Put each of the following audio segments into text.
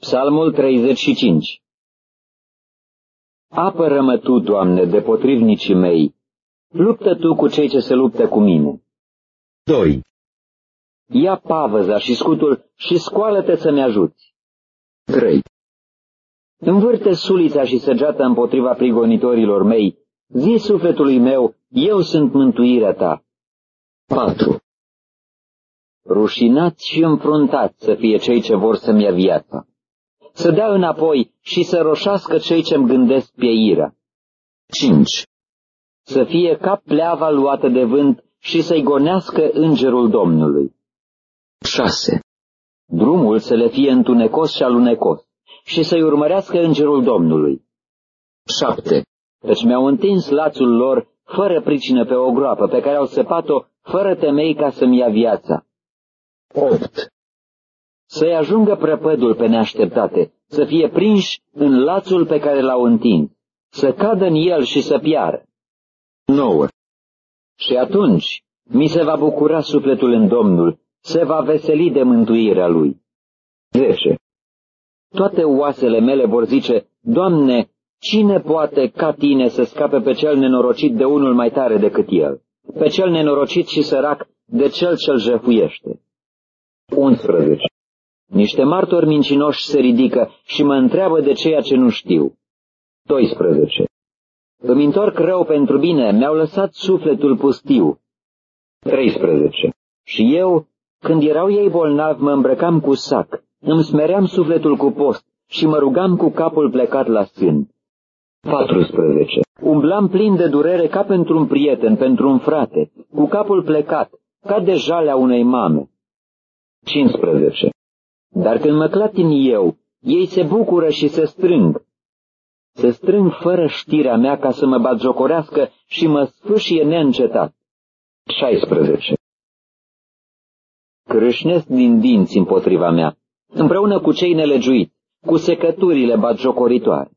Psalmul 35. Apără-mă Tu, Doamne, de potrivnicii mei, luptă Tu cu cei ce se luptă cu mine. 2. Ia pavăza și scutul și scoală-te să-mi ajuți. 3. Învârte sulița și săgeata împotriva prigonitorilor mei, zi sufletului meu, eu sunt mântuirea Ta. 4. Rușinați și înfruntați să fie cei ce vor să-mi ia viața, să dea înapoi și să roșească cei ce-mi gândesc pieirea. 5. Să fie ca pleava luată de vânt și să-i gonească îngerul Domnului. 6. Drumul să le fie întunecos și alunecos și să-i urmărească îngerul Domnului. 7. Căci mi-au întins lațul lor fără pricină pe o groapă pe care au săpat-o fără temei ca să-mi ia viața. 8. Să-i ajungă prăpădul pe neașteptate, să fie prinși în lațul pe care l-au întins, să cadă în el și să piară. 9. Și atunci mi se va bucura sufletul în Domnul, se va veseli de mântuirea Lui. 10. Toate oasele mele vor zice, Doamne, cine poate ca Tine să scape pe cel nenorocit de unul mai tare decât el, pe cel nenorocit și sărac de cel ce-l jefuiește? 11. Niște martori mincinoși se ridică și mă întreabă de ceea ce nu știu. 12. Îmi întorc rău pentru bine, mi-au lăsat sufletul pustiu. 13. Și eu, când erau ei bolnavi, mă îmbrăcam cu sac, îmi smeream sufletul cu post și mă rugam cu capul plecat la sân. 14. Umblam plin de durere ca pentru un prieten, pentru un frate, cu capul plecat, ca de jalea unei mame. 15. Dar când mă clatin eu, ei se bucură și se strâng. Se strâng fără știrea mea ca să mă batjocorească și mă sfâșie neîncetat. 16. Crâșnesc din dinți împotriva mea, împreună cu cei nelegiuiți, cu secăturile batjocoritoare.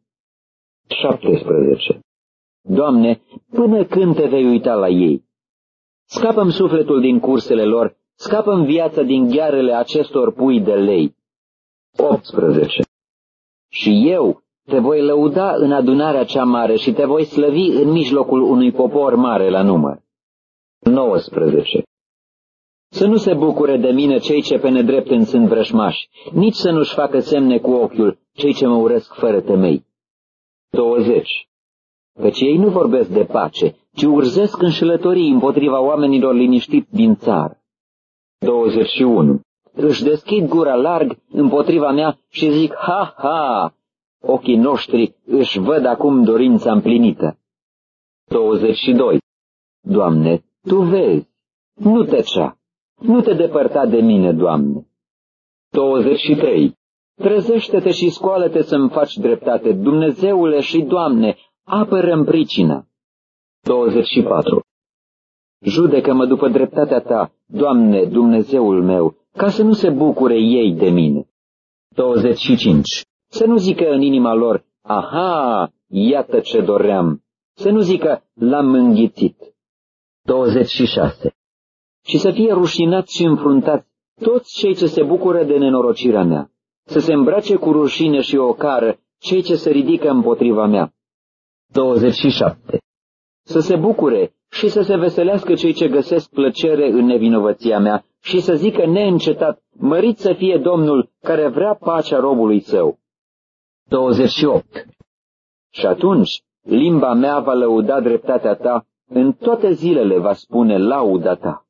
17. Doamne, până când Te vei uita la ei? Scapă-mi sufletul din cursele lor, scapă-mi viața din ghearele acestor pui de lei. 18. Și eu Te voi lăuda în adunarea cea mare și Te voi slăvi în mijlocul unui popor mare la număr. 19. Să nu se bucure de mine cei ce pe nedrept îmi sunt vrășmași, nici să nu-și facă semne cu ochiul cei ce mă urăsc fără temei. 20. Căci ei nu vorbesc de pace, ci urzesc înșelătorii împotriva oamenilor liniștiți din țară. 21. Își deschid gura larg împotriva mea și zic, ha, ha, ochii noștri își văd acum dorința împlinită. 22. Doamne, Tu vezi, nu tăcea, nu Te depărta de mine, Doamne. 23. Trezește-te și scoală-te să-mi faci dreptate, Dumnezeule și Doamne, apără-mi pricina. 24. Judecă-mă după dreptatea Ta, Doamne, Dumnezeul meu, ca să nu se bucure ei de mine. 25. Să nu zică în inima lor, aha, iată ce doream, să nu zică, l-am înghițit. 26. Și să fie rușinați și înfruntați toți cei ce se bucură de nenorocirea mea, să se îmbrace cu rușine și ocară cei ce se ridică împotriva mea. 27. Să se bucure și să se veselească cei ce găsesc plăcere în nevinovăția mea și să zică neîncetat, mărit să fie Domnul care vrea pacea robului său. 28. Și atunci limba mea va lăuda dreptatea Ta, în toate zilele va spune lauda Ta.